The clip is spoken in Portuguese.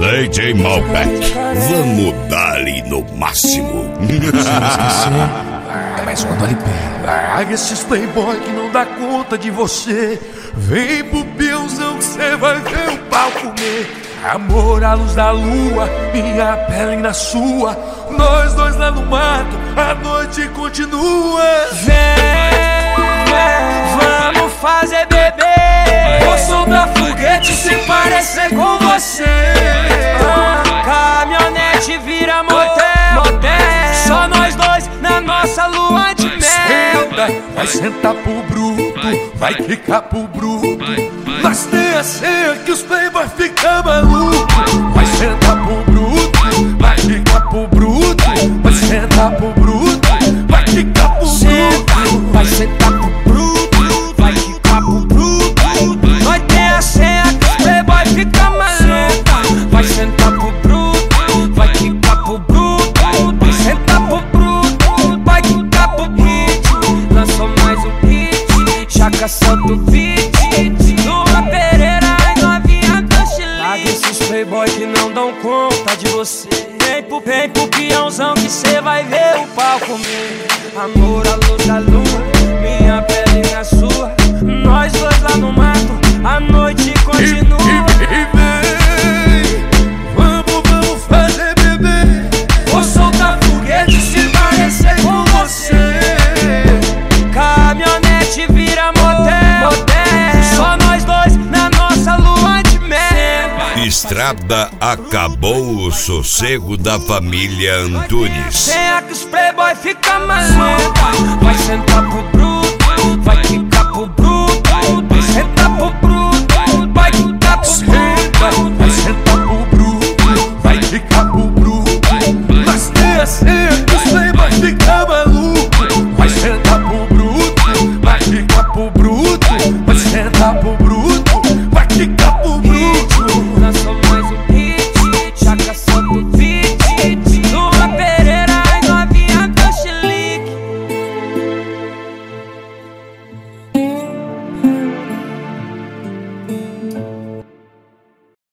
DJ Malbec, vamos dar-lhe no máximo. Mas quando ele pega esses playboy que não dá conta de você, vem pro peãozão que cê vai ver o pau comer. Amor à luz da lua, minha pele na sua, nós dois lá no mato, a noite continua. Vamos fazer bebê. Vou soltar foguete se parecer com você. Caminhonete vira motel. Só nós dois na nossa lua de mel. Vai sentar pro bruto, vai quicar pro bruto. Nós tem a senha que os playboy ficam malucos. Vai sentar pro bruto, vai quicar pro bruto. Vai sentar pro bruto, vai quicar pro bruto. Vai sentar pro bruto, vai quicar pro bruto. Nós tem a senha que os playboy ficam malucos. Vai sentar pro bruto, vai quicar pro bruto. Vai sentar pro bruto, vai quicar pro bruto. Lançou mais um hit, Chaka solta o beat. Lua Pereira e novinha do Chile. Larga esses playboy que não dão conta de você. Vem pro peãozão que cê vai ver o pau comer. Amor à luz da lua, minha pele na sua, nós dois lá no mato, a noite continua. E vem, vamos fazer bebê. Vou soltar foguete se parecer com você. Caminhonete vira motel. Só nós dois na nossa lua de mel. Estrada acabou o sossego da família Antunes. Senha que os playboy fica maluco. Vai sentar pro bruto, vai quicar pro bruto. Vai sentar pro bruto, vai quicar pro bruto.